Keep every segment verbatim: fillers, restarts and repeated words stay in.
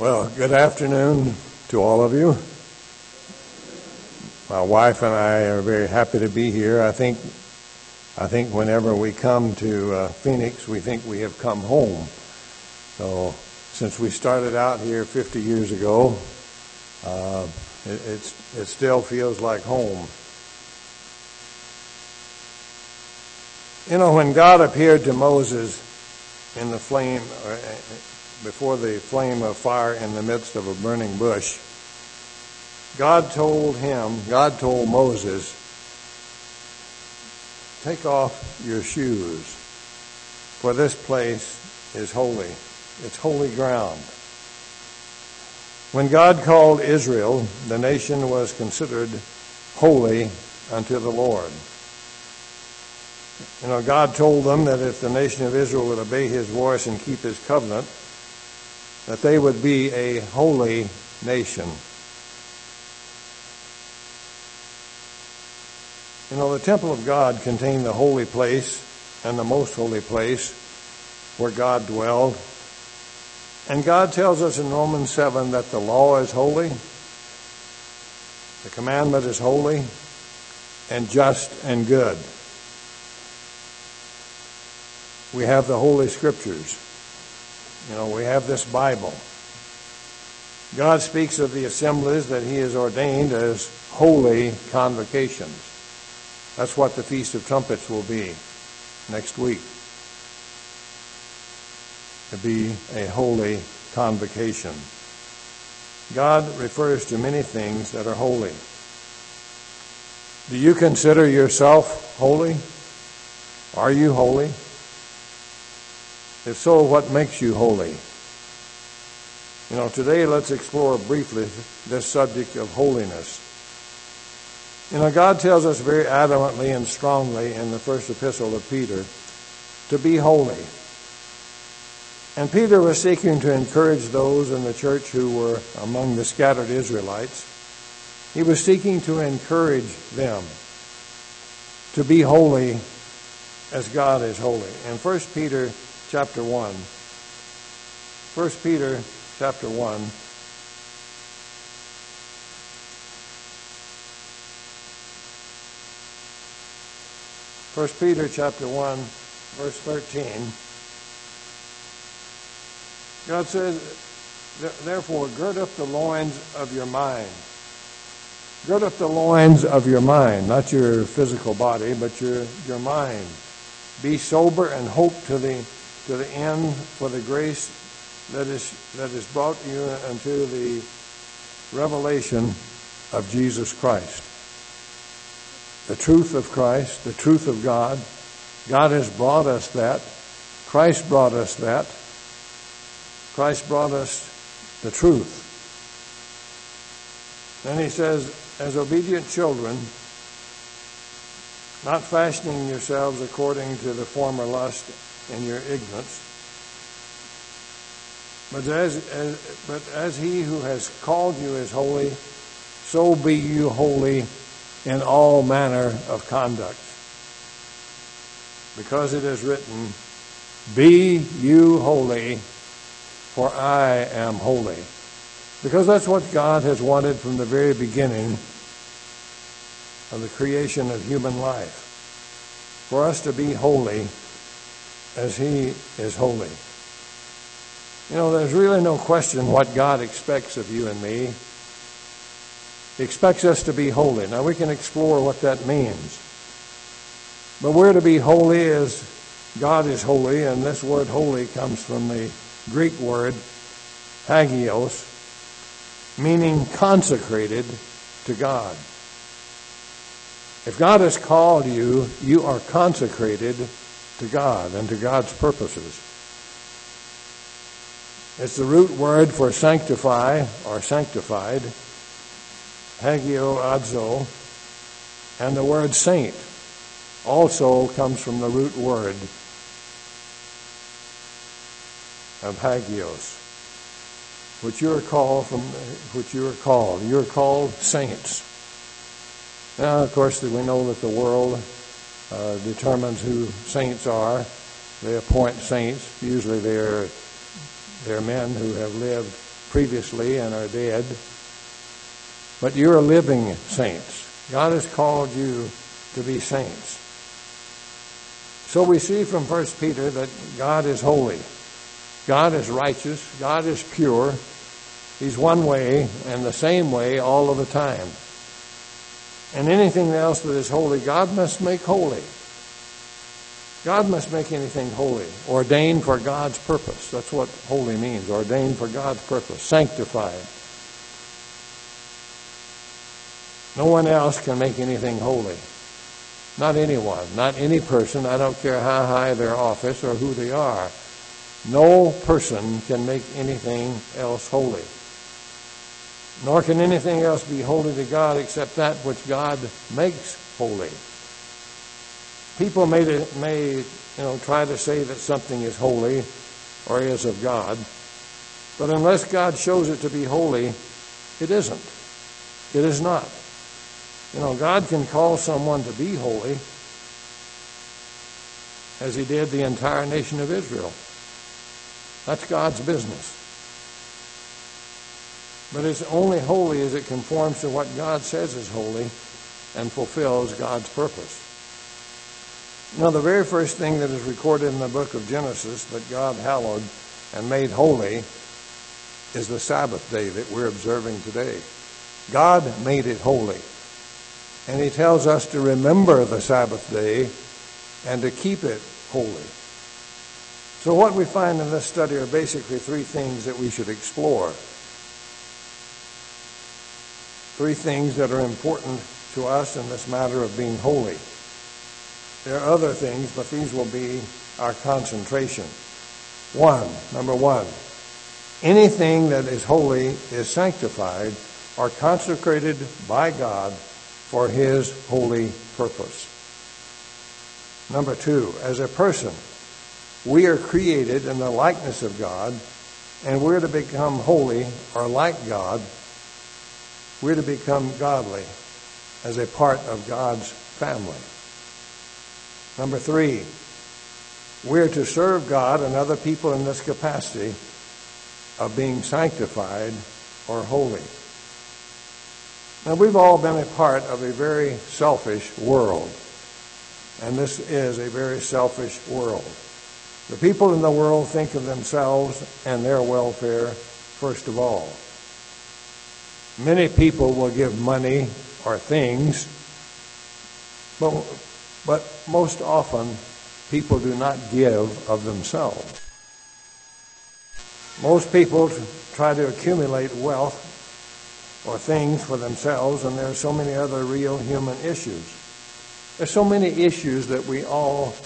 Well, good afternoon to all of you. My wife and I are very happy to be here. I think I think whenever we come to uh, Phoenix, we think we have come home. So since we started out here fifty years ago, uh, it, it's, it still feels like home. You know, when God appeared to Moses in the flame, or before the flame of fire in the midst of a burning bush, God told him, God told Moses, take off your shoes, for this place is holy. It's holy ground. When God called Israel, the nation was considered holy unto the Lord. You know, God told them that if the nation of Israel would obey his voice and keep his covenant, that they would be a holy nation. You know, the temple of God contained the holy place and the most holy place where God dwelled. And God tells us in Romans seven that the law is holy, the commandment is holy, and just and good. We have the Holy Scriptures. You know, we have this Bible. God speaks of the assemblies that he has ordained as holy convocations. That's what the Feast of Trumpets will be next week. To be a holy convocation. God refers to many things that are holy. Do you consider yourself holy? Are you holy? If so, what makes you holy? You know, today let's explore briefly this subject of holiness. You know, God tells us very adamantly and strongly in the first epistle of Peter to be holy. And Peter was seeking to encourage those in the church who were among the scattered Israelites. He was seeking to encourage them to be holy as God is holy. In First Peter chapter one, First Peter chapter one, First Peter chapter one, verse thirteen, God says, therefore, gird up the loins of your mind. Gird up the loins of your mind, not your physical body, but your, your mind. Be sober and hope to the to the end for the grace that is that is brought you unto the revelation of Jesus Christ. The truth of Christ, the truth of God. God has brought us that. Christ brought us that. Christ brought us the truth. Then he says, as obedient children, not fashioning yourselves according to the former lust in your ignorance, but as, as but as he who has called you is holy, so be you holy in all manner of conduct. Because it is written, be you holy, for I am holy. Because that's what God has wanted from the very beginning of the creation of human life. For us to be holy as he is holy. You know, there's really no question what God expects of you and me. He expects us to be holy. Now we can explore what that means. But we're to be holy as God is holy, and this word holy comes from the Greek word hagios, meaning consecrated to God. If God has called you, you are consecrated to God and to God's purposes. It's the root word for sanctify or sanctified, hagioadzo, and the word saint also comes from the root word of hagios, which you are called from, which you are called. You are called saints. Now, of course, we know that the world uh, determines who saints are. They appoint saints. Usually, they're they're men who have lived previously and are dead, but you're living saints. God has called you to be saints. So we see from First Peter that God is holy. God is righteous. God is pure. He's one way and the same way all of the time. And anything else that is holy, God must make holy. God must make anything holy, ordained for God's purpose. That's what holy means, ordained for God's purpose, sanctified. No one else can make anything holy. Not anyone, not any person. I don't care how high their office or who they are. No person can make anything else holy. Nor can anything else be holy to God except that which God makes holy. People may, may you know, try to say that something is holy or is of God, but unless God shows it to be holy, it isn't. It is not. You know, God can call someone to be holy, as he did the entire nation of Israel. That's God's business. But it's only holy as it conforms to what God says is holy and fulfills God's purpose. Now, the very first thing that is recorded in the book of Genesis that God hallowed and made holy is the Sabbath day that we're observing today. God made it holy. And he tells us to remember the Sabbath day and to keep it holy. So what we find in this study are basically three things that we should explore. Three things that are important to us in this matter of being holy. There are other things, but these will be our concentration. One, number one, anything that is holy is sanctified or consecrated by God for his holy purpose. Number two, as a person, we are created in the likeness of God, and we're to become holy or like God. We're to become godly as a part of God's family. Number three, we're to serve God and other people in this capacity of being sanctified or holy. Now, we've all been a part of a very selfish world, and this is a very selfish world. The people in the world think of themselves and their welfare first of all. Many people will give money or things, but, but most often people do not give of themselves. Most people try to accumulate wealth or things for themselves, and there are so many other real human issues. There's so many issues that we all...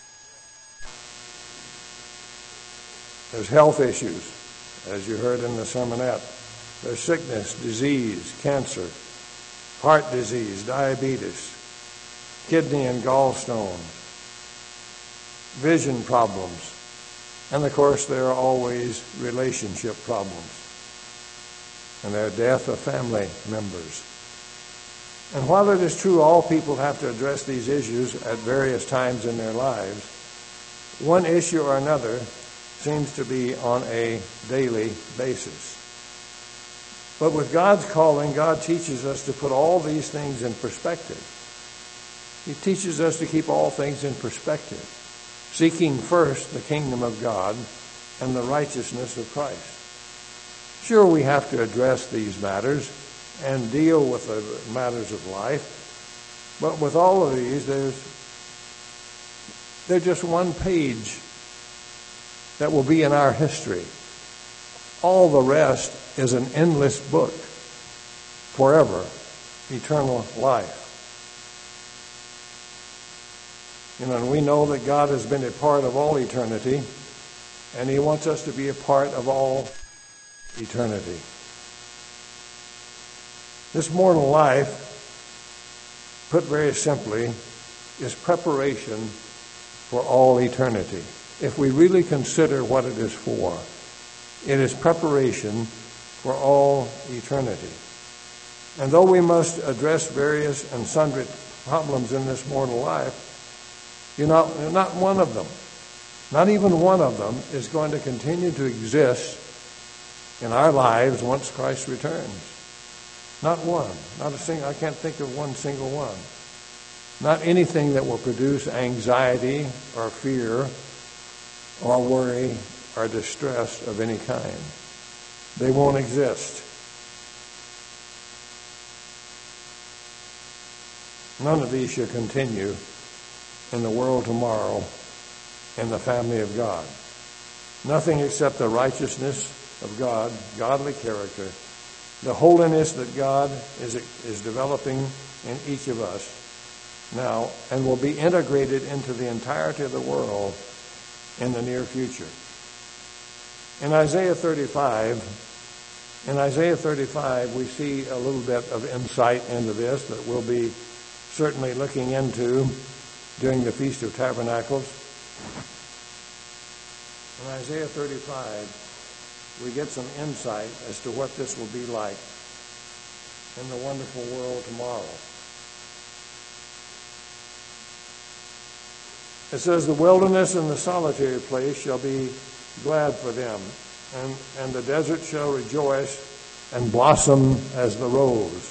There's health issues, as you heard in the sermonette. There's sickness, disease, cancer, heart disease, diabetes, kidney and gallstones, vision problems, and of course there are always relationship problems, and there are death of family members. And while it is true all people have to address these issues at various times in their lives, one issue or another seems to be on a daily basis. But with God's calling, God teaches us to put all these things in perspective. He teaches us to keep all things in perspective, seeking first the kingdom of God and the righteousness of Christ. Sure, we have to address these matters and deal with the matters of life, but with all of these, there's they're just one page that will be in our history. All the rest is an endless book, forever, eternal life. You know, and we know that God has been a part of all eternity, and he wants us to be a part of all eternity. This mortal life, put very simply, is preparation for all eternity. If we really consider what it is for, it is preparation for all eternity. And though we must address various and sundry problems in this mortal life, you know, not one of them, not even one of them, is going to continue to exist in our lives once Christ returns. Not one. Not a single. I can't think of one single one. Not anything that will produce anxiety or fear or worry or distress of any kind. They won't exist. None of these shall continue in the world tomorrow in the family of God. Nothing except the righteousness of God, godly character, the holiness that God is, is developing in each of us now and will be integrated into the entirety of the world in the near future. In Isaiah thirty-five, in Isaiah thirty-five, we see a little bit of insight into this that we'll be certainly looking into during the Feast of Tabernacles. In Isaiah thirty-five, we get some insight as to what this will be like in the wonderful world tomorrow. It says, the wilderness and the solitary place shall be glad for them, and, and the desert shall rejoice and blossom as the rose.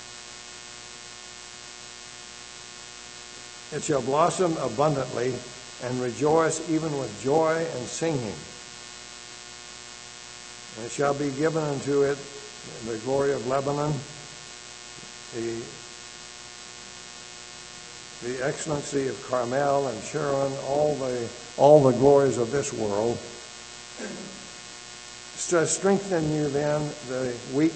It shall blossom abundantly and rejoice even with joy and singing. And it shall be given unto it the glory of Lebanon, the, the excellency of Carmel and Sharon, all the all the glories of this world. So strengthen you then the weak,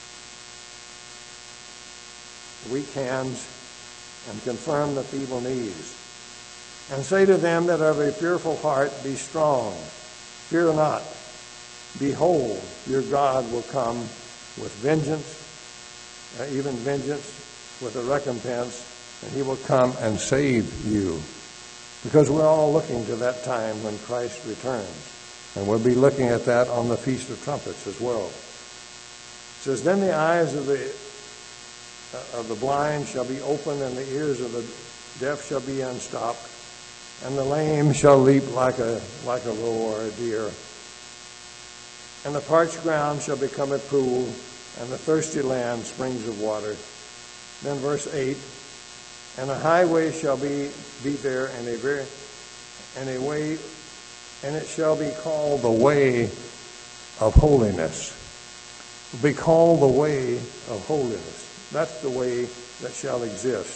weak hands, and confirm the feeble knees. And say to them that have a fearful heart, be strong, fear not. Behold, your God will come with vengeance, uh, even vengeance with a recompense, and he will come and save you. Because we're all looking to that time when Christ returns. And we'll be looking at that on the Feast of Trumpets as well. It says, then the eyes of the uh, of the blind shall be opened, and the ears of the deaf shall be unstopped, and the lame shall leap like a like a roe or a deer. And the parched ground shall become a pool, and the thirsty land springs of water. Then verse eight, and a highway shall be be there, and a very and a way, and it shall be called the way of holiness. Be called the way of holiness. That's the way that shall exist.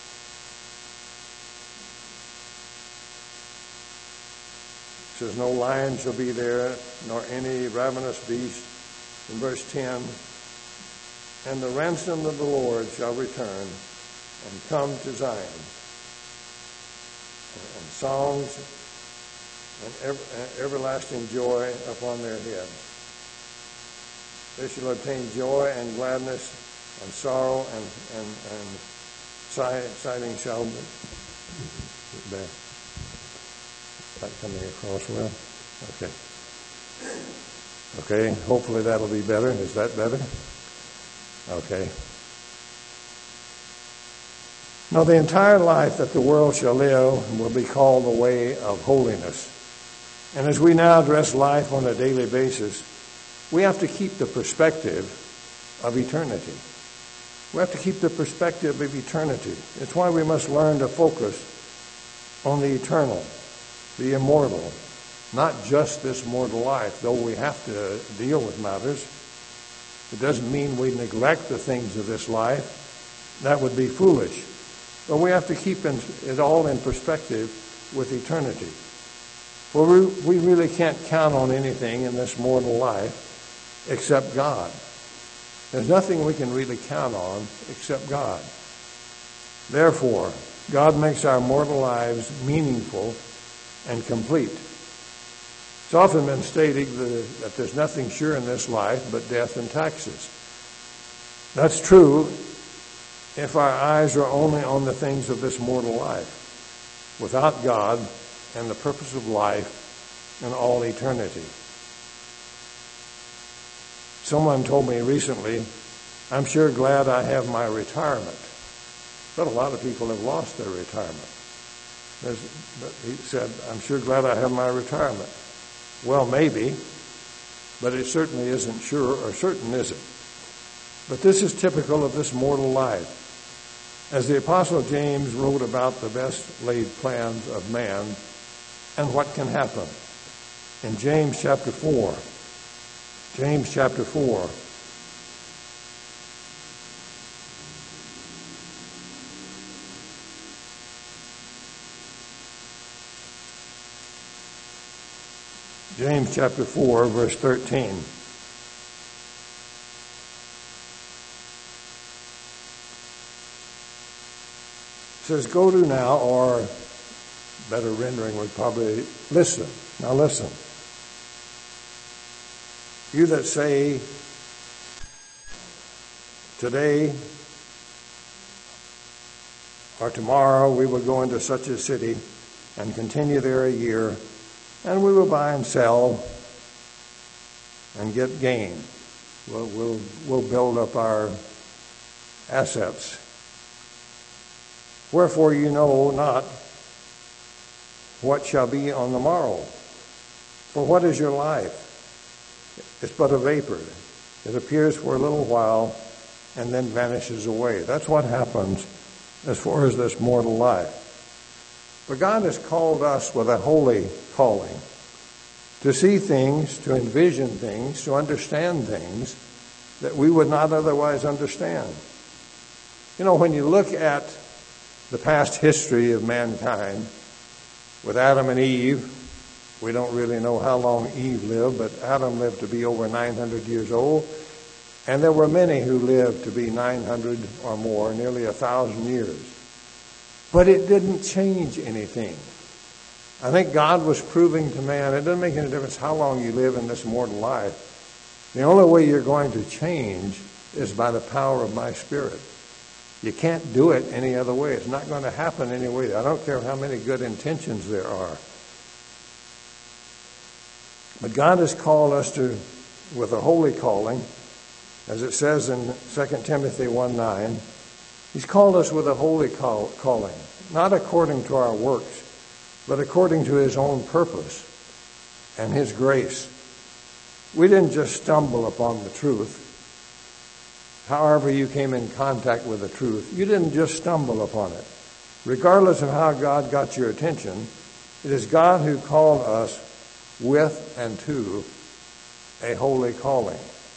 It says, no lion shall be there, nor any ravenous beast. In verse ten, and the ransom of the Lord shall return and come to Zion, and songs and ever, everlasting joy upon their head. They shall obtain joy and gladness, and sorrow and and and sighing shall be there. That coming across well? Okay. Okay, hopefully that'll be better. Is that better? Okay. Now the entire life that the world shall live will be called the way of holiness. And as we now address life on a daily basis, we have to keep the perspective of eternity. We have to keep the perspective of eternity. It's why we must learn to focus on the eternal, the immortal, not just this mortal life, though we have to deal with matters. It doesn't mean we neglect the things of this life. That would be foolish. But we have to keep it all in perspective with eternity. For we really can't count on anything in this mortal life except God. There's nothing we can really count on except God. Therefore, God makes our mortal lives meaningful and complete. It's often been stated that there's nothing sure in this life but death and taxes. That's true if our eyes are only on the things of this mortal life, without God and the purpose of life in all eternity. Someone told me recently, I'm sure glad I have my retirement. But a lot of people have lost their retirement. There's, but he said, I'm sure glad I have my retirement. Well, maybe, but it certainly isn't sure or certain, is it? But this is typical of this mortal life. As the Apostle James wrote about the best laid plans of man and what can happen. In James chapter four, James chapter four, James chapter four, verse thirteen. It says, go to now, or better rendering would probably listen. Now listen. You that say, today or tomorrow we will go into such a city and continue there a year, and we will buy and sell and get gain. We'll, we'll, we'll build up our assets. Wherefore you know not what shall be on the morrow. For what is your life? It's but a vapor. It appears for a little while and then vanishes away. That's what happens as far as this mortal life. But God has called us with a holy calling to see things, to envision things, to understand things that we would not otherwise understand. You know, when you look at the past history of mankind, with Adam and Eve, we don't really know how long Eve lived, but Adam lived to be over nine hundred years old, and there were many who lived to be nine hundred or more, nearly a thousand years. But it didn't change anything. I think God was proving to man, it doesn't make any difference how long you live in this mortal life. The only way you're going to change is by the power of my Spirit. You can't do it any other way. It's not going to happen any way. I don't care how many good intentions there are. But God has called us to, with a holy calling, as it says in Second Timothy one nine, He's called us with a holy call, calling, not according to our works, but according to His own purpose and His grace. We didn't just stumble upon the truth. However you came in contact with the truth, you didn't just stumble upon it. Regardless of how God got your attention, it is God who called us with and to a holy calling.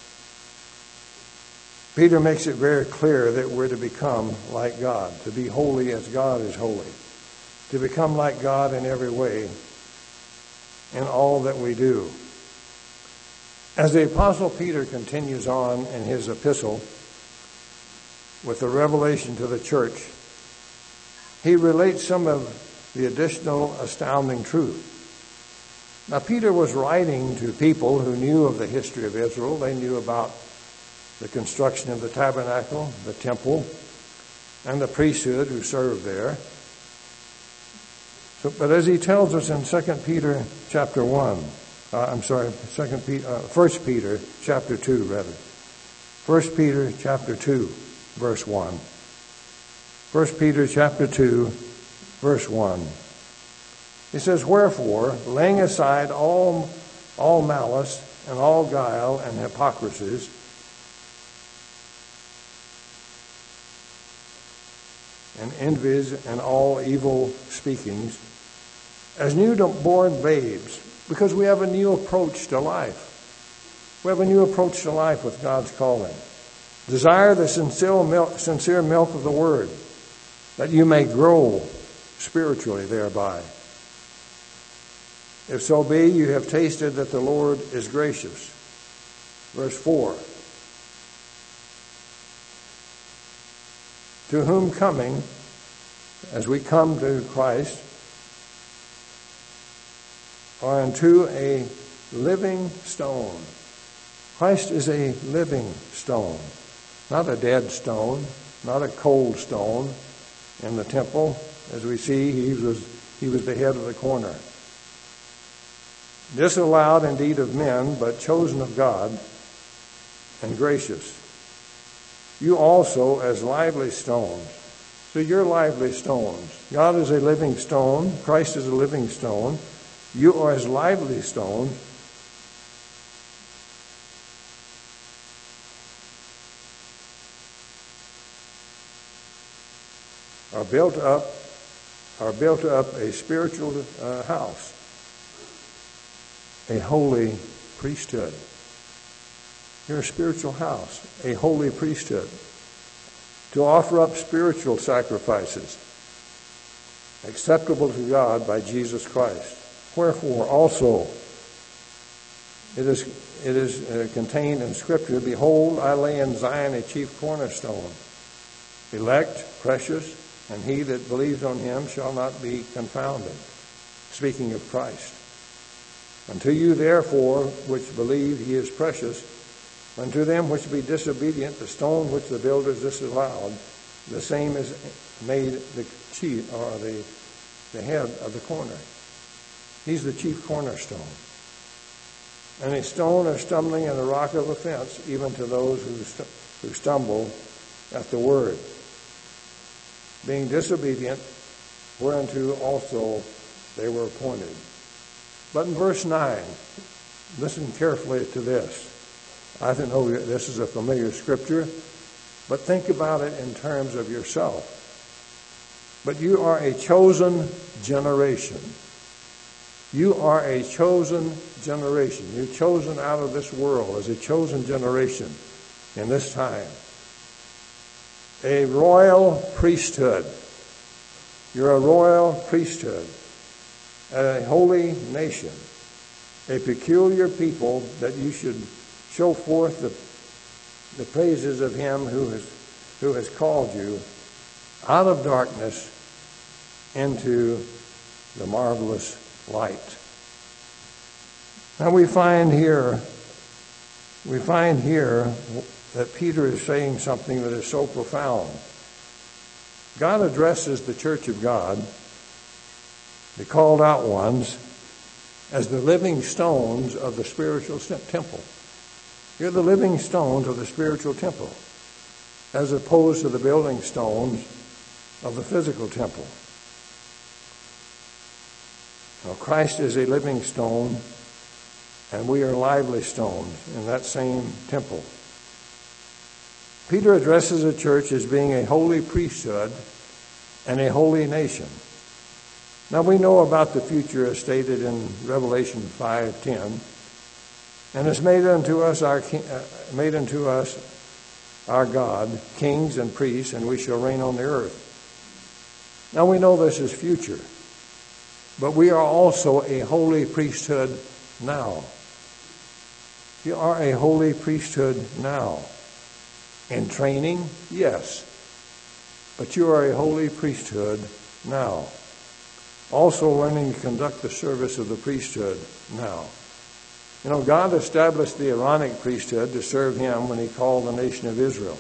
Peter makes it very clear that we're to become like God, to be holy as God is holy, to become like God in every way, in all that we do. As the Apostle Peter continues on in his epistle with the revelation to the church, he relates some of the additional astounding truth. Now, Peter was writing to people who knew of the history of Israel. They knew about the construction of the tabernacle, the temple, and the priesthood who served there. So, but as he tells us in Second Peter chapter one, uh, I'm sorry, Second Peter, uh, First Peter chapter two, rather, First Peter chapter two, verse one. First Peter chapter two, verse one. He says, wherefore, laying aside all, all malice and all guile and hypocrisies, and envies and all evil speakings, as newborn babes, because we have a new approach to life. We have a new approach to life with God's calling. Desire the sincere milk, sincere milk of the Word, that you may grow spiritually thereby. If so be, you have tasted that the Lord is gracious. Verse four. To whom coming, as we come to Christ, are unto a living stone. Christ is a living stone, not a dead stone, not a cold stone. In the temple, as we see, he was, he was the head of the corner. Disallowed indeed of men, but chosen of God and gracious. You also as lively stones. So you're lively stones. God is a living stone. Christ is a living stone. You are as lively stones, are built up, are built up a spiritual uh, house, a holy priesthood. You're a spiritual house, a holy priesthood, to offer up spiritual sacrifices acceptable to God by Jesus Christ. Wherefore also it is it is uh, contained in Scripture, behold, I lay in Zion a chief cornerstone, elect, precious, and he that believes on him shall not be confounded. Speaking of Christ. Unto you therefore which believe he is precious, unto them which be disobedient, the stone which the builders disallowed, the same is made the chief, or the, the head of the corner. He's the chief cornerstone. And a stone of stumbling and a rock of offense, even to those who, st- who stumble at the word. Being disobedient, whereunto also they were appointed. But in verse nine, listen carefully to this. I know this is a familiar scripture, but think about it in terms of yourself. But you are a chosen generation. You are a chosen generation. You're chosen out of this world as a chosen generation in this time. A royal priesthood. You're a royal priesthood. A holy nation. A peculiar people that you should show forth the, the praises of him who has, who has called you out of darkness into the marvelous light. Now we find here, we find here that Peter is saying something that is so profound. God addresses the church of God, the called out ones, as the living stones of the spiritual temple. You're the living stones of the spiritual temple, as opposed to the building stones of the physical temple. Now, Christ is a living stone, and we are lively stones in that same temple. Peter addresses the church as being a holy priesthood and a holy nation. Now we know about the future as stated in Revelation five ten, and is made unto us our uh, made unto us our God kings and priests, and we shall reign on the earth. Now we know this is future, but we are also a holy priesthood now. You are a holy priesthood now. In training, yes, but you are a holy priesthood now. Also learning to conduct the service of the priesthood now. You know, God established the Aaronic priesthood to serve him when he called the nation of Israel.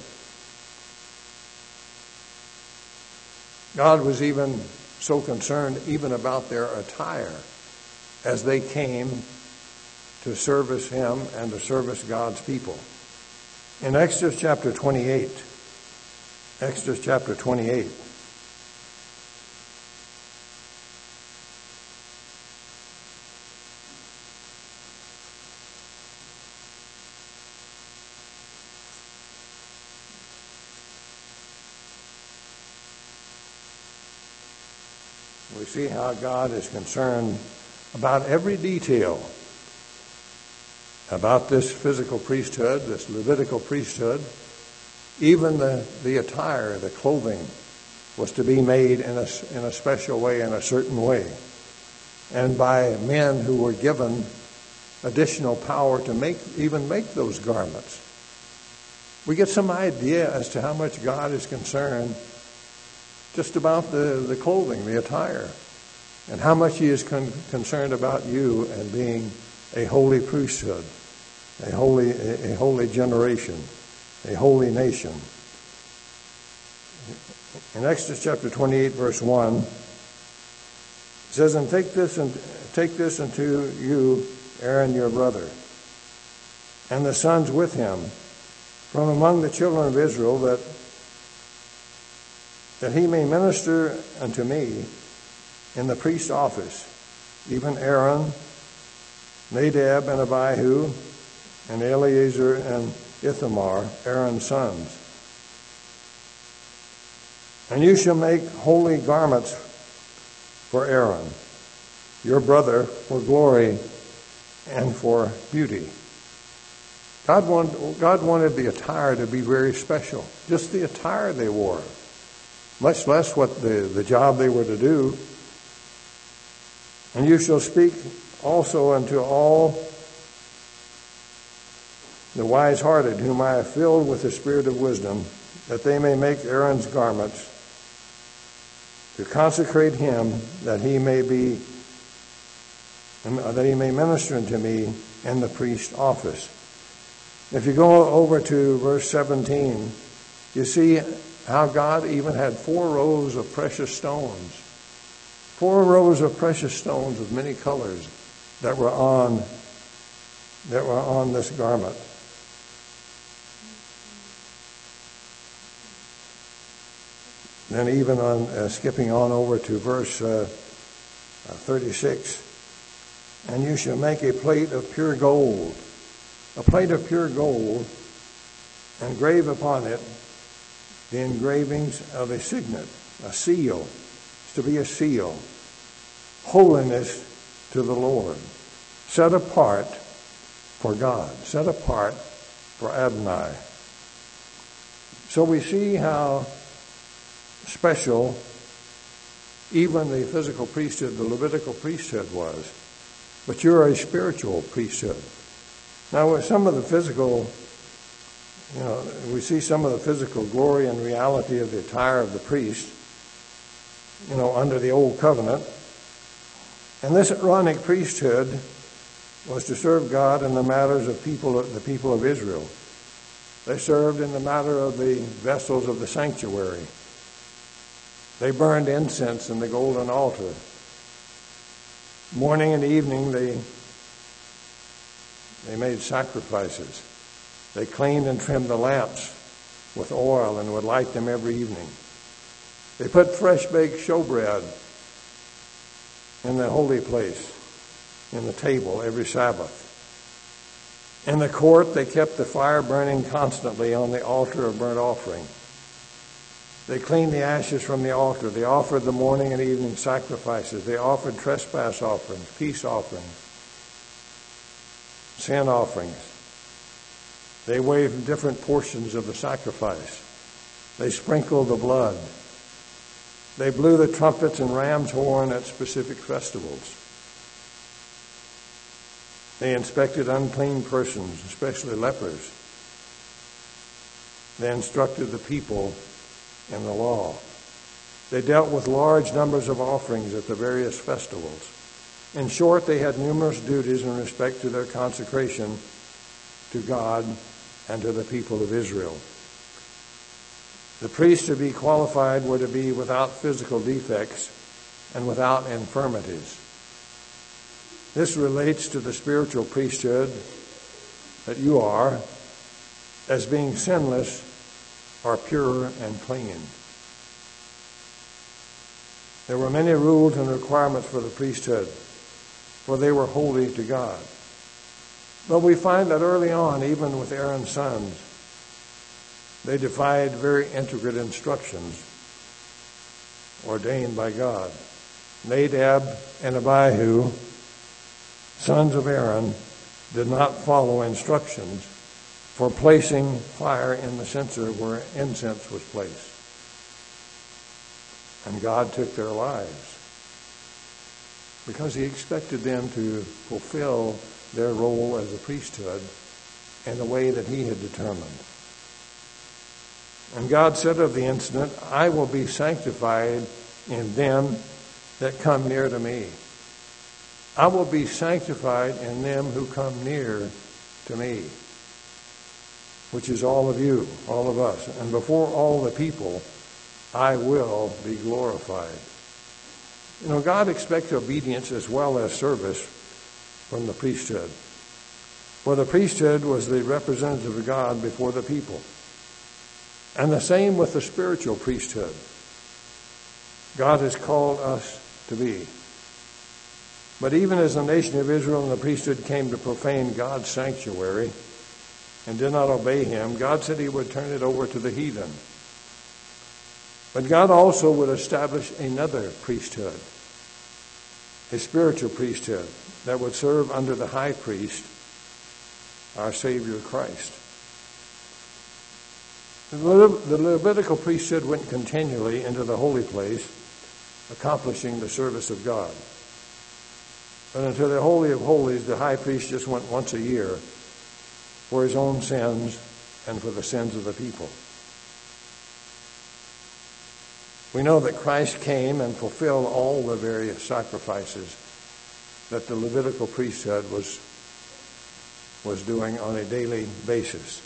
God was even so concerned even about their attire as they came to service him and to service God's people. In Exodus chapter twenty-eight, Exodus chapter twenty-eight, we see how God is concerned about every detail about this physical priesthood, this Levitical priesthood. Even the, the attire, the clothing, was to be made in a, in a special way, in a certain way, and by men who were given additional power to make even make those garments. We get some idea as to how much God is concerned just about the, the clothing, the attire, and how much he is con- concerned about you and being a holy priesthood, a holy, a, a holy generation, a holy nation. In Exodus chapter twenty-eight, verse one, it says, "And take this and take this unto you, Aaron your brother, and the sons with him, from among the children of Israel, that that he may minister unto me in the priest's office, even Aaron, Nadab and Abihu, and Eleazar and Ithamar, Aaron's sons. And you shall make holy garments for Aaron, your brother, for glory and for beauty. God wanted, God wanted the attire to be very special. Just the attire they wore, much less what the, the job they were to do. And you shall speak also unto all the wise-hearted, whom I have filled with the spirit of wisdom, that they may make Aaron's garments, to consecrate him, that he may be, that he may minister unto me in the priest's office. If you go over to verse seventeen, you see how God even had four rows of precious stones. Four rows of precious stones of many colors that were on that were on this garment. Then even on uh, skipping on over to verse uh, thirty-six, and you shall make a plate of pure gold, a plate of pure gold, and grave upon it the engravings of a signet, a seal. It's to be a seal. Holiness to the Lord. Set apart for God. Set apart for Adonai. So we see how special even the physical priesthood, the Levitical priesthood was. But you're a spiritual priesthood. Now, with some of the physical, you know, we see some of the physical glory and reality of the attire of the priest, you know, under the Old Covenant. And this Aaronic priesthood was to serve God in the matters of people, the people of Israel. They served in the matter of the vessels of the sanctuary. They burned incense in the golden altar. Morning and evening, they they made sacrifices. They cleaned and trimmed the lamps with oil and would light them every evening. They put fresh baked showbread in the holy place, in the table every Sabbath. In the court, they kept the fire burning constantly on the altar of burnt offering. They cleaned the ashes from the altar. They offered the morning and evening sacrifices. They offered trespass offerings, peace offerings, sin offerings. They waved different portions of the sacrifice. They sprinkled the blood. They blew the trumpets and ram's horn at specific festivals. They inspected unclean persons, especially lepers. They instructed the people in the law. They dealt with large numbers of offerings at the various festivals. In short, they had numerous duties in respect to their consecration to God and to the people of Israel. The priests to be qualified were to be without physical defects and without infirmities. This relates to the spiritual priesthood that you are, as being sinless or pure and clean. There were many rules and requirements for the priesthood, for they were holy to God. But we find that early on, even with Aaron's sons, they defied very intricate instructions ordained by God. Nadab and Abihu, sons of Aaron, did not follow instructions for placing fire in the censer where incense was placed. And God took their lives because he expected them to fulfill their role as a priesthood in the way that he had determined. And God said of the incident, I will be sanctified in them that come near to me. I will be sanctified in them who come near to me, which is all of you, all of us. And before all the people, I will be glorified. You know, God expects obedience as well as service from the priesthood. For the priesthood was the representative of God before the people. And the same with the spiritual priesthood. God has called us to be. But even as the nation of Israel and the priesthood came to profane God's sanctuary and did not obey him, God said he would turn it over to the heathen. But God also would establish another priesthood, a spiritual priesthood that would serve under the high priest, our Savior Christ. The Levitical priesthood went continually into the holy place, accomplishing the service of God. But into the Holy of Holies, the high priest just went once a year for his own sins and for the sins of the people. We know that Christ came and fulfilled all the various sacrifices that the Levitical priesthood was, was doing on a daily basis.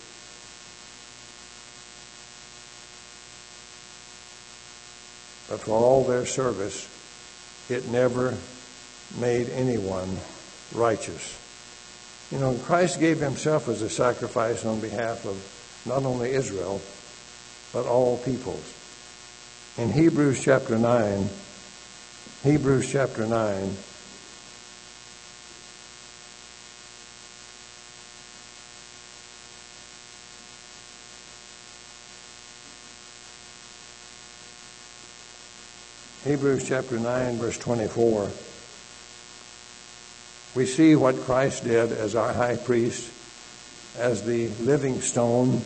But for all their service, it never made anyone righteous. You know, Christ gave himself as a sacrifice on behalf of not only Israel, but all peoples. In Hebrews chapter nine, Hebrews chapter nine, Hebrews chapter nine, verse twenty-four, we see what Christ did as our high priest, as the living stone.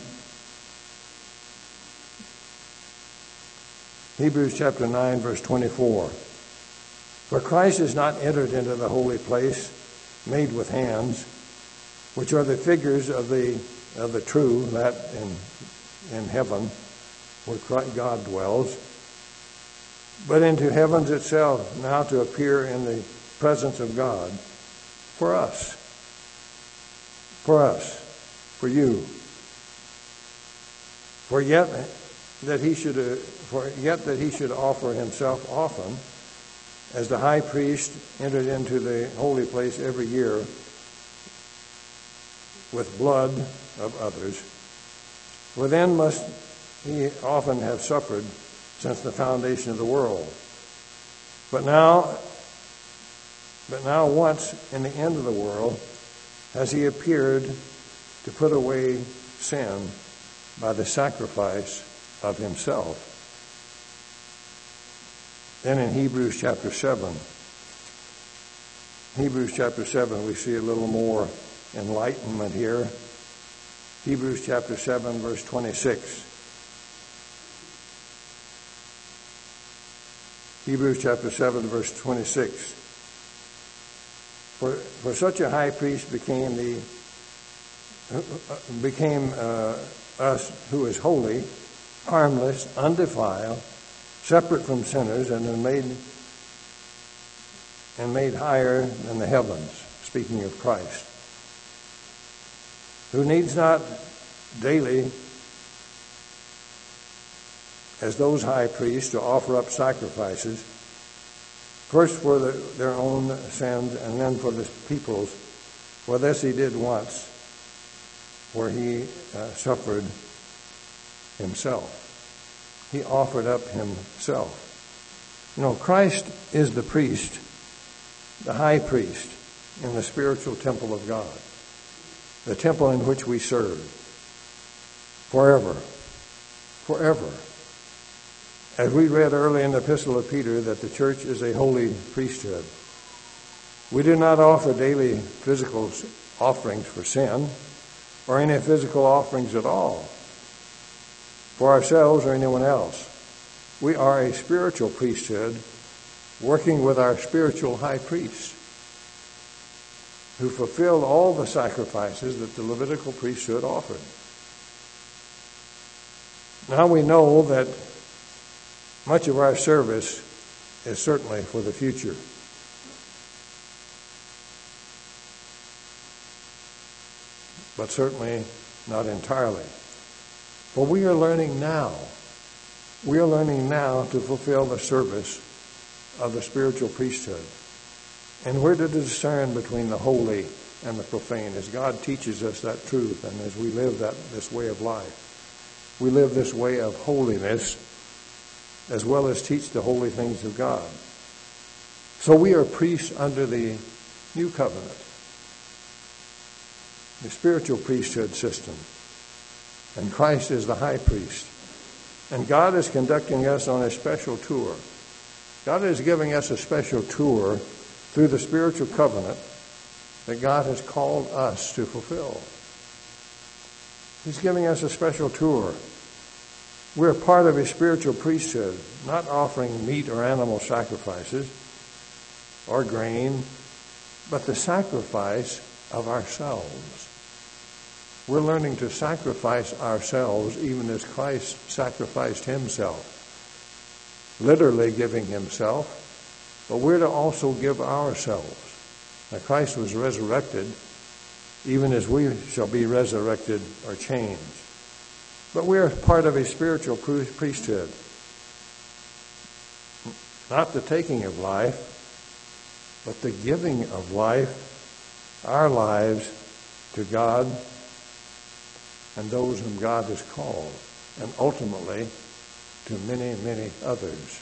Hebrews chapter nine, verse twenty-four. For Christ has not entered into the holy place made with hands, which are the figures of the of the true, that in in heaven, where God dwells, but into heavens itself, now to appear in the presence of God for us, for us, for you. For yet that he should, uh, for yet that he should offer himself often, as the high priest entered into the holy place every year with blood of others. For then must he often have suffered since the foundation of the world. But now, but now once in the end of the world has he appeared to put away sin by the sacrifice of himself. Then in Hebrews chapter seven, Hebrews chapter seven, we see a little more enlightenment here. Hebrews chapter seven, verse twenty-six. Hebrews chapter seven, verse twenty-six. For, for such a high priest became the became uh, us who is holy, harmless, undefiled, separate from sinners, and then made and made higher than the heavens. Speaking of Christ, who needs not daily, as those high priests, to offer up sacrifices, first for the, their own sins and then for the people's. For this he did once, where he uh, suffered himself. He offered up himself. You know, Christ is the priest, the high priest in the spiritual temple of God, the temple in which we serve forever, forever. As we read early in the Epistle of Peter, that the church is a holy priesthood. We do not offer daily physical offerings for sin, or any physical offerings at all, for ourselves or anyone else. We are a spiritual priesthood, working with our spiritual high priest, who fulfilled all the sacrifices that the Levitical priesthood offered. Now we know that much of our service is certainly for the future. But certainly not entirely. For we are learning now. We are learning now to fulfill the service of the spiritual priesthood. And we're to discern between the holy and the profane as God teaches us that truth and as we live that this way of life. We live this way of holiness as well as teach the holy things of God. So we are priests under the new covenant, the spiritual priesthood system. And Christ is the high priest. And God is conducting us on a special tour. God is giving us a special tour through the spiritual covenant that God has called us to fulfill. He's giving us a special tour. We're part of a spiritual priesthood, not offering meat or animal sacrifices or grain, but the sacrifice of ourselves. We're learning to sacrifice ourselves even as Christ sacrificed himself, literally giving himself, but we're to also give ourselves. Now, Christ was resurrected even as we shall be resurrected or changed. But we're part of a spiritual priesthood. Not the taking of life, but the giving of life, our lives, to God and those whom God has called, and ultimately to many, many others.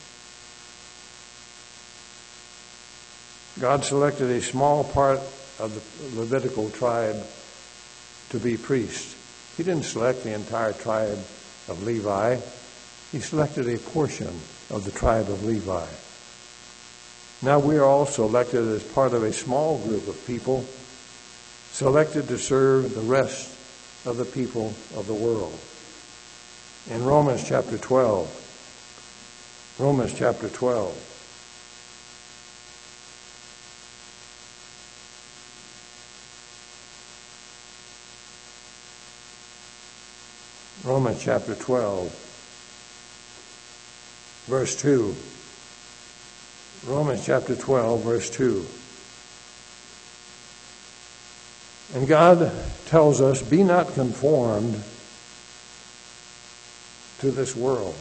God selected a small part of the Levitical tribe to be priests. He didn't select the entire tribe of Levi. He selected a portion of the tribe of Levi. Now we are all selected as part of a small group of people, selected to serve the rest of the people of the world. In Romans chapter twelve, Romans chapter twelve, Romans chapter twelve, verse two. Romans chapter twelve, verse two. And God tells us, be not conformed to this world,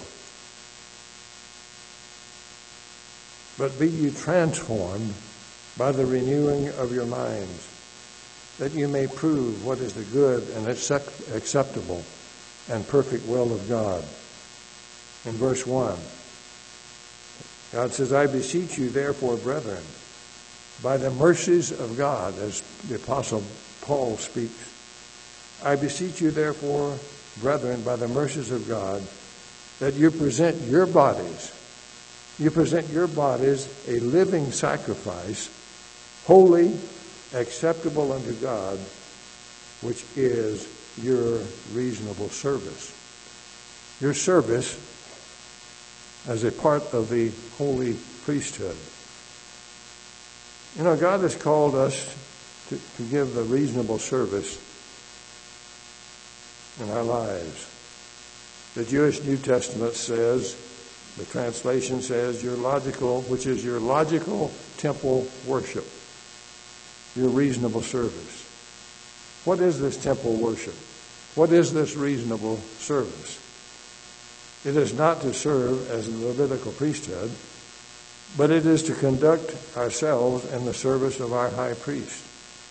but be ye transformed by the renewing of your minds, that you may prove what is the good and acceptable and perfect will of God. In verse one, God says, I beseech you therefore, brethren, by the mercies of God, as the Apostle Paul speaks, I beseech you therefore, brethren, by the mercies of God, that you present your bodies, you present your bodies a living sacrifice, holy, acceptable unto God, which is your reasonable service. Your service as a part of the holy priesthood. You know, God has called us to, to give the reasonable service in our lives. The Jewish New Testament says, the translation says, your logical, which is your logical temple worship, your reasonable service. What is this temple worship? What is this reasonable service? It is not to serve as the Levitical priesthood, but it is to conduct ourselves in the service of our high priest.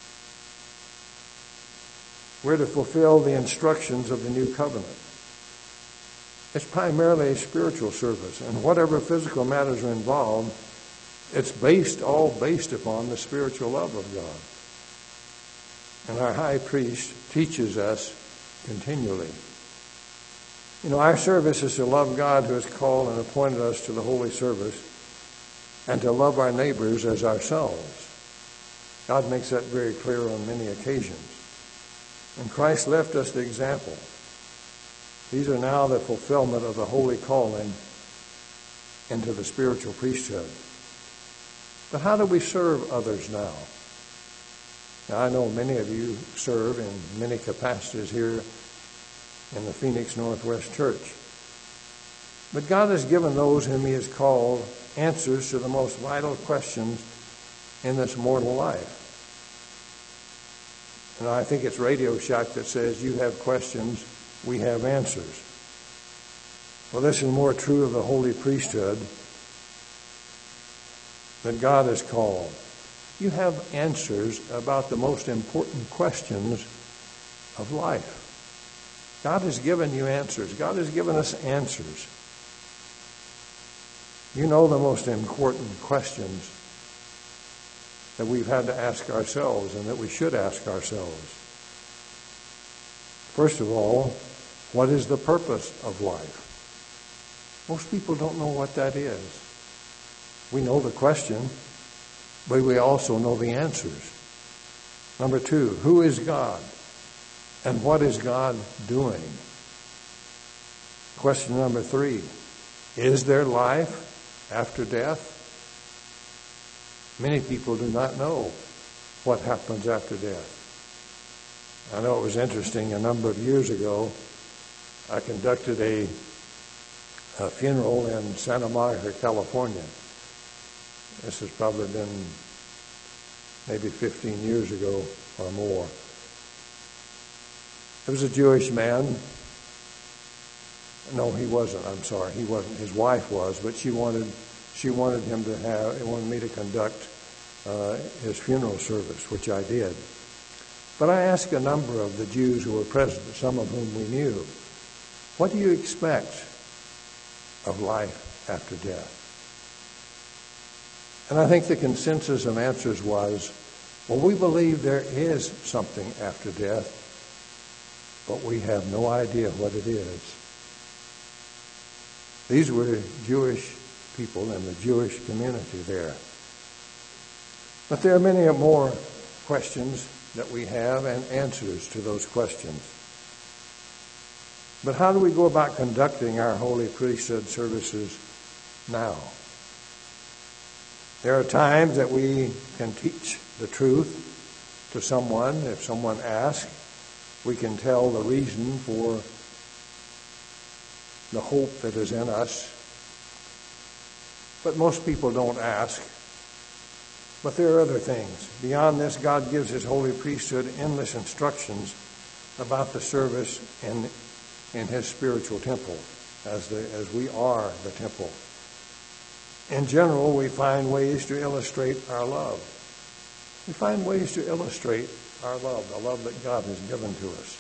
We're to fulfill the instructions of the new covenant. It's primarily a spiritual service, and whatever physical matters are involved, it's based, all based upon the spiritual love of God. And our high priest teaches us continually. You know, our service is to love God who has called and appointed us to the holy service, and to love our neighbors as ourselves. God makes that very clear on many occasions. And Christ left us the example. These are now the fulfillment of the holy calling into the spiritual priesthood. But how do we serve others now? Now, I know many of you serve in many capacities here in the Phoenix Northwest Church. But God has given those whom He has called answers to the most vital questions in this mortal life. And I think it's Radio Shack that says, you have questions, we have answers. Well, this is more true of the holy priesthood that God has called. You have answers about the most important questions of life. God has given you answers. God has given us answers. You know the most important questions that we've had to ask ourselves and that we should ask ourselves. First of all, what is the purpose of life? Most people don't know what that is. We know the question, but we also know the answers. Number two, who is God? And what is God doing? Question number three, is there life after death? Many people do not know what happens after death. I know it was interesting, a number of years ago, I conducted a, a funeral in Santa Monica, California. This has probably been maybe fifteen years ago or more. It was a Jewish man. No, he wasn't. I'm sorry. He wasn't. His wife was, but she wanted she wanted him to have, wanted me to conduct uh, his funeral service, which I did. But I asked a number of the Jews who were present, some of whom we knew, what do you expect of life after death? And I think the consensus of answers was, well, we believe there is something after death, but we have no idea what it is. These were Jewish people in the Jewish community there. But there are many more questions that we have and answers to those questions. But how do we go about conducting our holy priesthood services now? There are times that we can teach the truth to someone. If someone asks, we can tell the reason for the hope that is in us. But most people don't ask. But there are other things. Beyond this, God gives His holy priesthood endless instructions about the service in, in His spiritual temple, as, the, as we are the temple. In general, we find ways to illustrate our love. We find ways to illustrate our love, the love that God has given to us.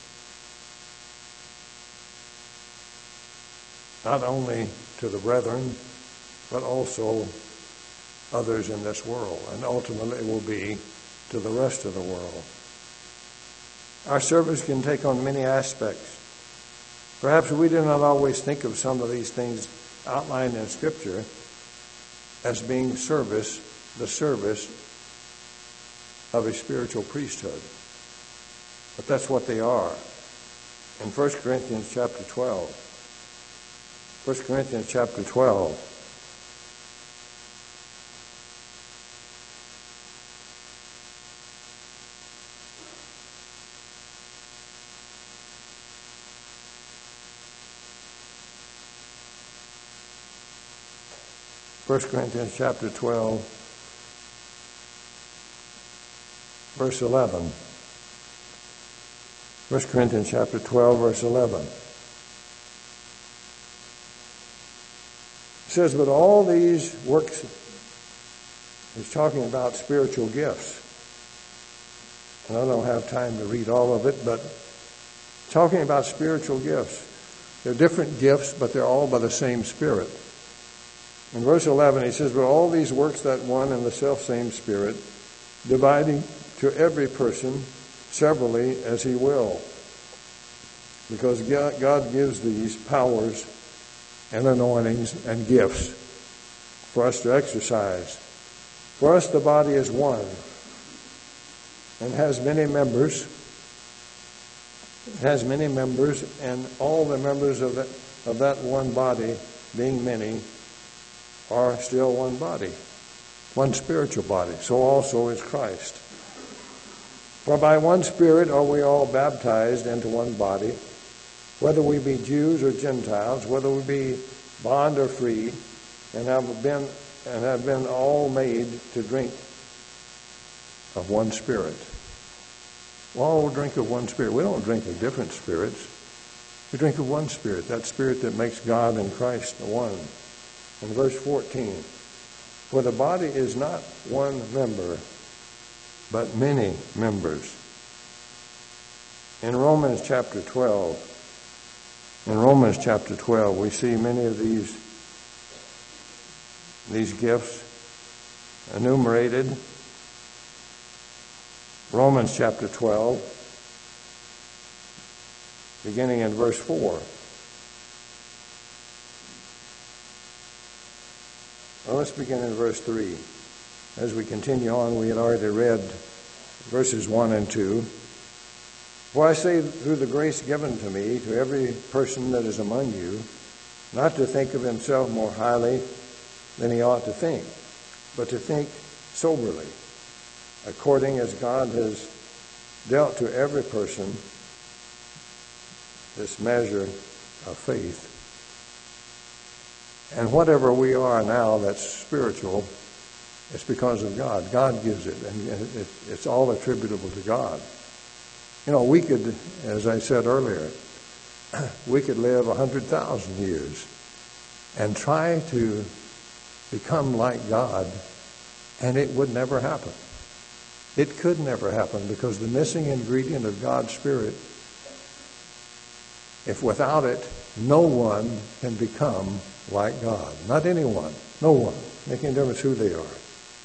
Not only to the brethren, but also others in this world, and ultimately it will be to the rest of the world. Our service can take on many aspects. Perhaps we do not always think of some of these things outlined in Scripture as being service, the service of a spiritual priesthood. But that's what they are. In First Corinthians chapter twelve, First Corinthians chapter twelve, First Corinthians chapter twelve, verse eleven. First Corinthians chapter twelve, verse eleven. It says, but all these works, he's talking about spiritual gifts. And I don't have time to read all of it, but talking about spiritual gifts. They're different gifts, but they're all by the same Spirit. In verse eleven, he says, but all these works that one and the selfsame Spirit, dividing to every person severally as he will. Because God gives these powers and anointings and gifts for us to exercise. For us, the body is one and has many members. It has many members, and all the members of that, of that one body, being many, are still one body, one spiritual body. So also is Christ. For by one Spirit are we all baptized into one body, whether we be Jews or Gentiles, whether we be bond or free, and have been and have been all made to drink of one Spirit. We all drink of one Spirit. We don't drink of different spirits. We drink of one Spirit, that Spirit that makes God and Christ one. In verse fourteen, for the body is not one member, but many members. In Romans chapter twelve, in Romans chapter twelve, we see many of these, these gifts enumerated. Romans chapter twelve, beginning in verse four. Well, let's begin in verse three. As we continue on, we had already read verses one and two. For I say through the grace given to me, to every person that is among you, not to think of himself more highly than he ought to think, but to think soberly, according as God has dealt to every person this measure of faith. And whatever we are now that's spiritual, it's because of God. God gives it, and it's all attributable to God. You know, we could, as I said earlier, we could live a hundred thousand years and try to become like God, and it would never happen. It could never happen, because the missing ingredient of God's Spirit, if without it, no one can become like God. Not anyone. No one. Making a difference who they are.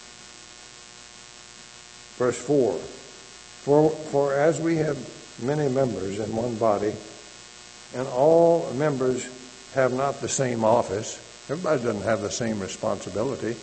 Verse four. For, for as we have many members in one body, and all members have not the same office, everybody doesn't have the same responsibility,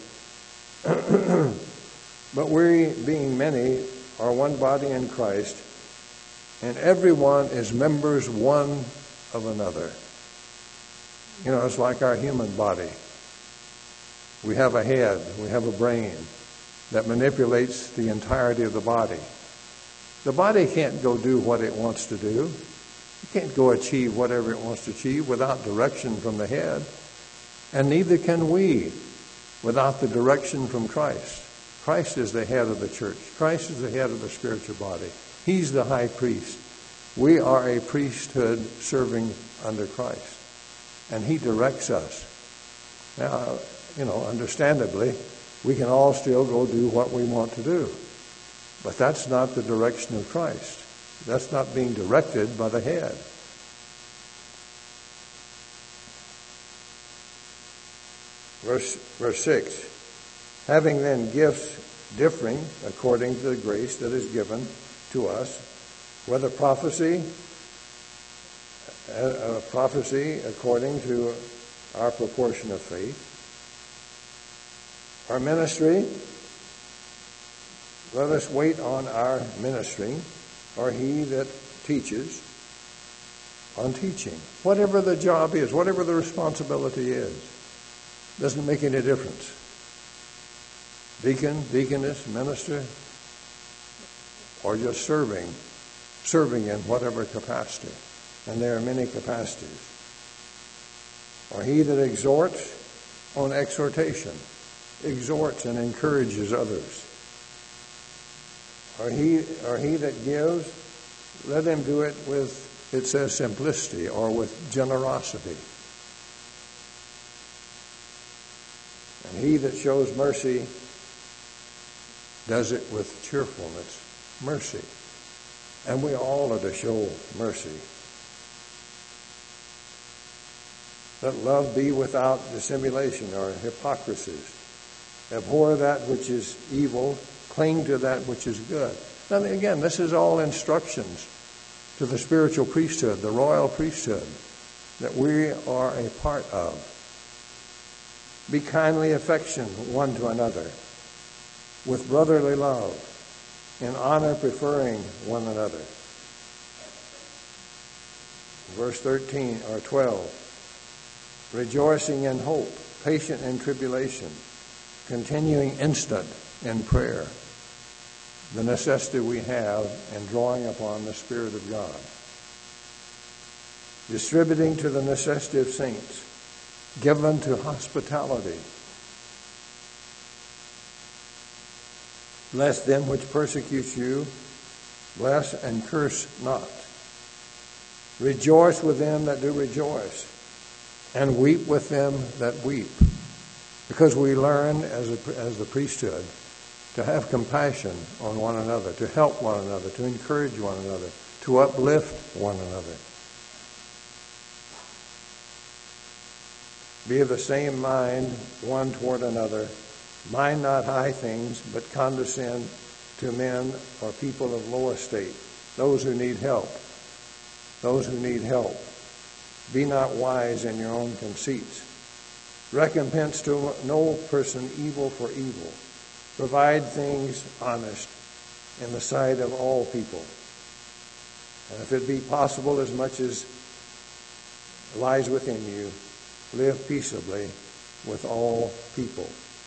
but we, being many, are one body in Christ, and everyone is members one of another. You know, it's like our human body. We have a head, we have a brain that manipulates the entirety of the body. The body can't go do what it wants to do. It can't go achieve whatever it wants to achieve without direction from the head. And neither can we without the direction from Christ. Christ is the head of the church. Christ is the head of the spiritual body. He's the high priest. We are a priesthood serving under Christ. And he directs us. Now, you know, understandably, we can all still go do what we want to do. But that's not the direction of Christ. That's not being directed by the head. Verse, verse six. Having then gifts differing according to the grace that is given to us, whether prophecy, uh, prophecy according to our proportion of faith, our ministry, let us wait on our ministry, or he that teaches on teaching. Whatever the job is, whatever the responsibility is, doesn't make any difference. Deacon, deaconess, minister, or just serving, serving in whatever capacity. And there are many capacities. Or he that exhorts on exhortation, exhorts and encourages others. Or he, or he that gives, let him do it with, it says, simplicity, or with generosity. And he that shows mercy does it with cheerfulness, mercy. And we all are to show mercy. Let love be without dissimulation or hypocrisies. Abhor that which is evil, cling to that which is good. Now, again, this is all instructions to the spiritual priesthood, the royal priesthood, that we are a part of. Be kindly affectioned one to another, with brotherly love, in honor preferring one another. Verse thirteen or twelve, rejoicing in hope, patient in tribulation, continuing instant in prayer. The necessity we have in drawing upon the Spirit of God. Distributing to the necessity of saints, given to hospitality. Bless them which persecute you, bless and curse not. Rejoice with them that do rejoice, and weep with them that weep. Because we learn as a, as the priesthood to have compassion on one another, to help one another, to encourage one another, to uplift one another. Be of the same mind one toward another. Mind not high things, but condescend to men or people of low estate, those who need help. Those who need help. Be not wise in your own conceits. Recompense to no person evil for evil. Provide things honest in the sight of all people. And if it be possible, as much as lies within you, live peaceably with all people.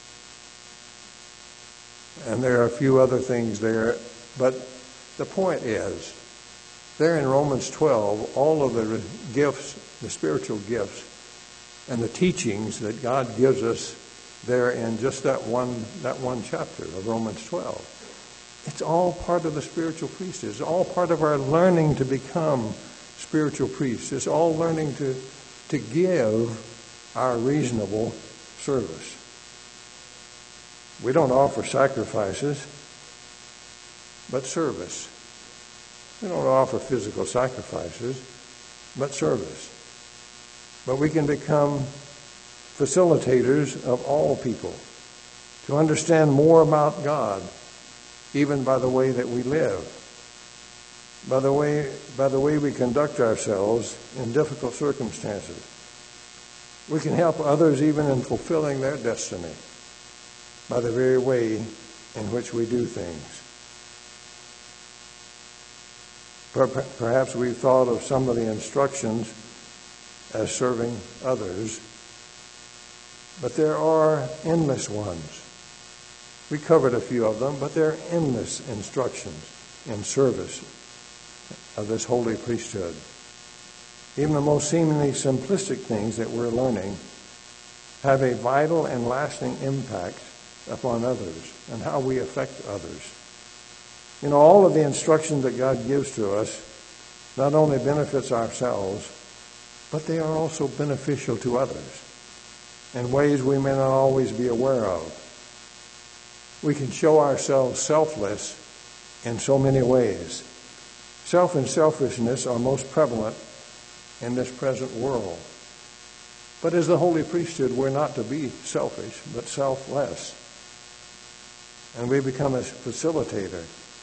And there are a few other things there, but the point is, there in Romans twelve, all of the gifts, the spiritual gifts, and the teachings that God gives us there in just that one that one chapter of Romans twelve. It's all part of the spiritual priesthood. It's all part of our learning to become spiritual priests. It's all learning to, to give our reasonable service. We don't offer sacrifices, but service. We don't offer physical sacrifices, but service. But we can become facilitators of all people to understand more about God, even by the way that we live, by the way, by the way we conduct ourselves in difficult circumstances. We can help others even in fulfilling their destiny by the very way in which we do things. Perhaps we've thought of some of the instructions as serving others, but there are endless ones. We covered a few of them, but there are endless instructions in service of this holy priesthood. Even the most seemingly simplistic things that we're learning have a vital and lasting impact upon others and how we affect others. You know, all of the instruction that God gives to us not only benefits ourselves, but they are also beneficial to others in ways we may not always be aware of. We can show ourselves selfless in so many ways. Self and selfishness are most prevalent in this present world. But as the holy priesthood, we're not to be selfish, but selfless. And we become a facilitator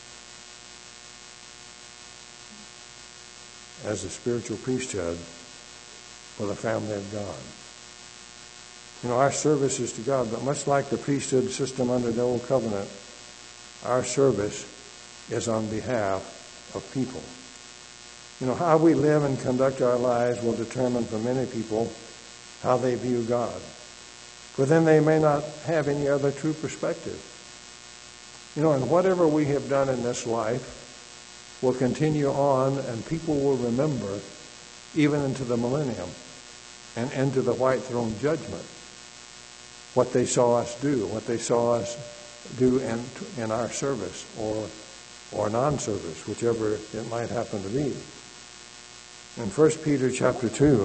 as the spiritual priesthood for the family of God. You know, our service is to God, but much like the priesthood system under the Old Covenant, our service is on behalf of people. You know, how we live and conduct our lives will determine for many people how they view God. For then they may not have any other true perspective. You know, and whatever we have done in this life will continue on, and people will remember even into the millennium and into the white throne judgment what they saw us do, what they saw us do in, in our service or or non-service, whichever it might happen to be. In First Peter chapter two,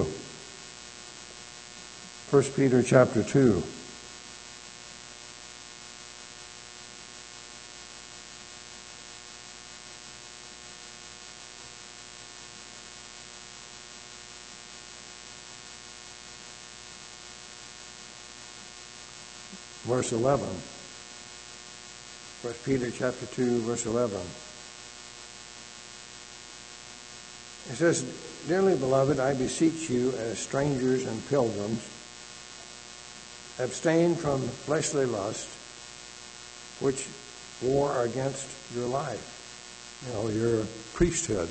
First Peter chapter two, verse eleven. First Peter chapter two, verse eleven. It says, "Dearly beloved, I beseech you as strangers and pilgrims, abstain from fleshly lust, which war against your life," you know, your priesthood.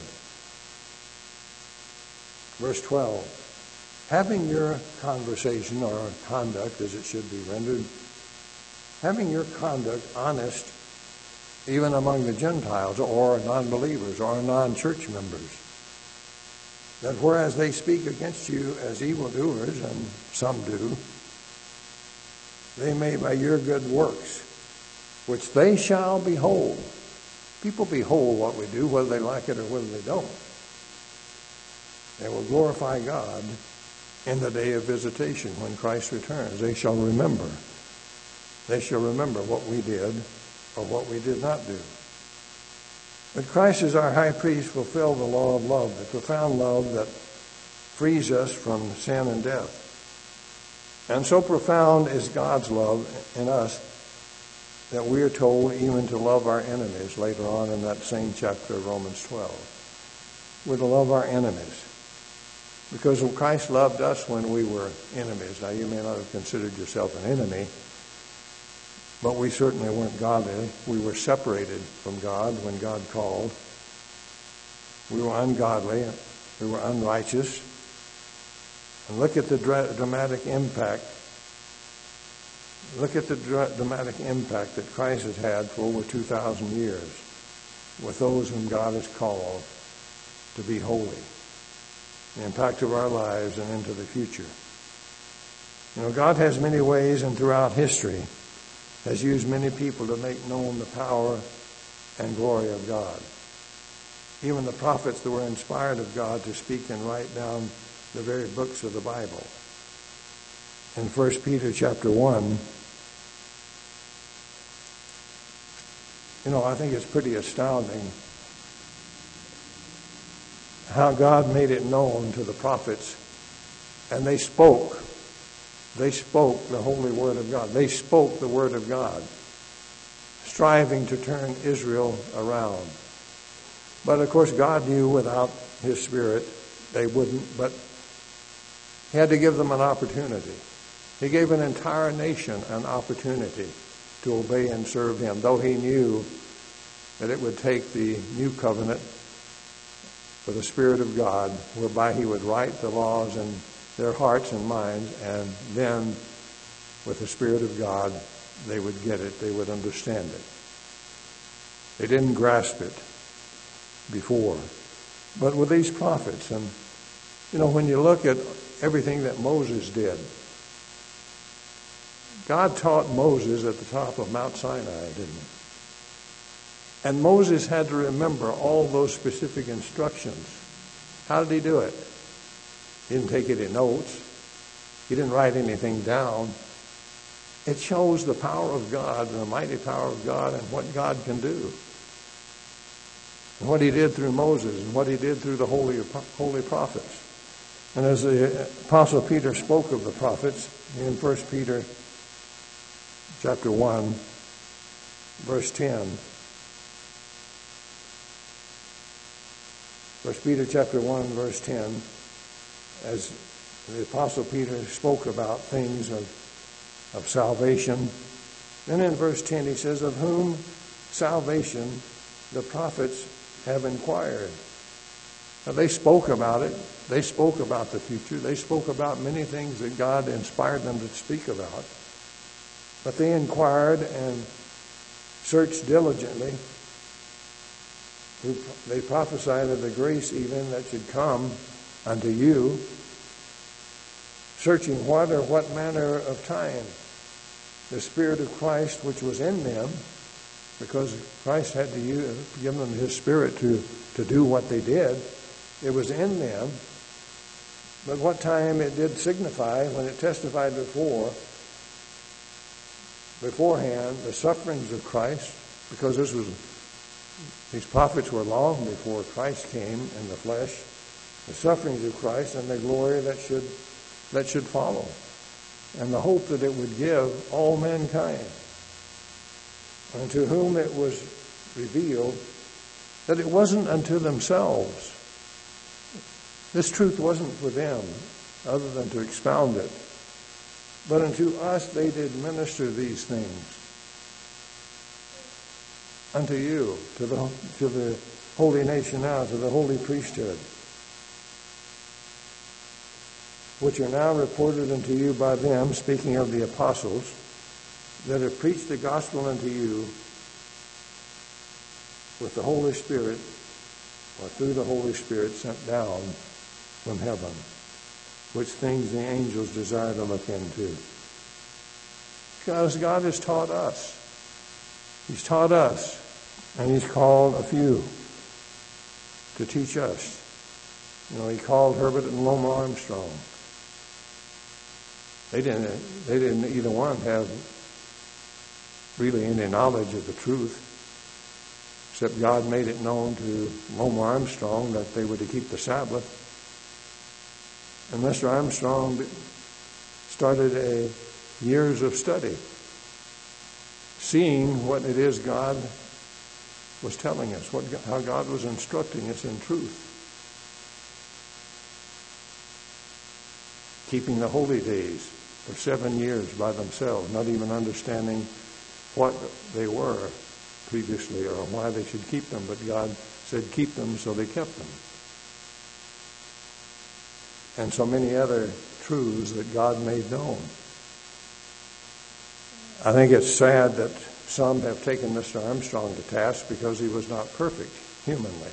Verse twelve, "Having your conversation," or conduct as it should be rendered, "having your conduct honest even among the Gentiles or non-believers or non-church members, that whereas they speak against you as evildoers," and some do, "they may by your good works, which they shall behold." People behold what we do, whether they like it or whether they don't. They will glorify God in the day of visitation when Christ returns. They shall remember. They shall remember what we did or what we did not do. But Christ as our high priest fulfilled the law of love, the profound love that frees us from sin and death. And so profound is God's love in us that we are told even to love our enemies later on in that same chapter of Romans twelve. We're to love our enemies. Because Christ loved us when we were enemies. Now, you may not have considered yourself an enemy, but we certainly weren't godly. We were separated from God when God called. We were ungodly. We were unrighteous. And look at the dra- dramatic impact. Look at the dra- dramatic impact that Christ has had for over two thousand years with those whom God has called to be holy. The impact of our lives and into the future. You know, God has many ways, and throughout history has used many people to make known the power and glory of God. Even the prophets that were inspired of God to speak and write down the very books of the Bible. In First Peter chapter one, you know, I think it's pretty astounding how God made it known to the prophets, and they spoke. They spoke the holy word of God. They spoke the word of God, striving to turn Israel around. But of course, God knew without His Spirit they wouldn't, but He had to give them an opportunity. He gave an entire nation an opportunity to obey and serve Him, though He knew that it would take the new covenant for the Spirit of God, whereby He would write the laws in their hearts and minds, and then with the Spirit of God, they would get it, they would understand it. They didn't grasp it before. But with these prophets, and you know, when you look at everything that Moses did, God taught Moses at the top of Mount Sinai, didn't He? And Moses had to remember all those specific instructions. How did he do it? He didn't take it in notes. He didn't write anything down. It shows the power of God, the mighty power of God, and what God can do. And what He did through Moses, and what He did through the holy, holy prophets. And as the Apostle Peter spoke of the prophets in First Peter chapter one, verse ten, First Peter chapter one, verse ten, as the Apostle Peter spoke about things of, of salvation. Then in verse ten he says, of whom salvation the prophets have inquired. Now they spoke about it. They spoke about the future. They spoke about many things that God inspired them to speak about. But they inquired and searched diligently. They prophesied of the grace even that should come unto you, searching what or what manner of time the Spirit of Christ which was in them, because Christ had to use, give them His Spirit to, to do what they did. It was in them. But what time it did signify, when it testified before, beforehand, the sufferings of Christ, because this was, these prophets were long before Christ came in the flesh, the sufferings of Christ and the glory that should that should follow, and the hope that it would give all mankind, and to whom it was revealed that it wasn't unto themselves. This truth wasn't for them, other than to expound it, but unto us they did minister these things. Unto you, to the to the holy nation now, to the holy priesthood, which are now reported unto you by them, speaking of the apostles, that have preached the gospel unto you with the Holy Spirit, or through the Holy Spirit sent down from heaven, which things the angels desire to look into. Because God has taught us. He's taught us, and He's called a few to teach us. You know, He called Herbert and Loma Armstrong. They didn't, they didn't either one have really any knowledge of the truth, except God made it known to Loma Armstrong that they were to keep the Sabbath. And Mister Armstrong started a years of study, seeing what it is God was telling us, what how God was instructing us in truth. keeping the holy days for seven years by themselves, not even understanding what they were previously or why they should keep them, but God said keep them, so they kept them. And so many other truths that God made known. I think it's sad that some have taken Mister Armstrong to task because he was not perfect humanly.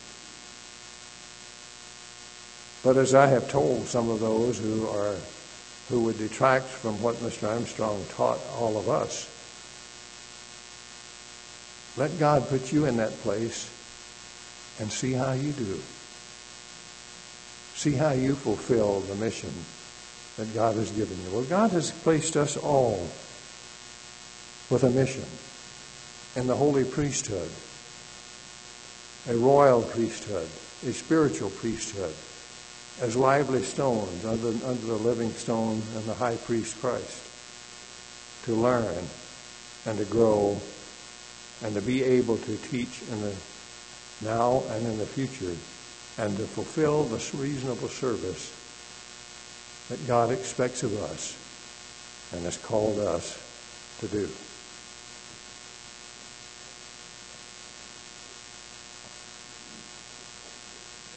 But as I have told some of those who are who would detract from what Mister Armstrong taught all of us, let God put you in that place and see how you do. See how you fulfill the mission that God has given you. Well, God has placed us all with a mission in the holy priesthood, a royal priesthood, a spiritual priesthood, as lively stones under, under the living stone and the high priest Christ, to learn and to grow and to be able to teach in the now and in the future, and to fulfill the reasonable service that God expects of us and has called us to do.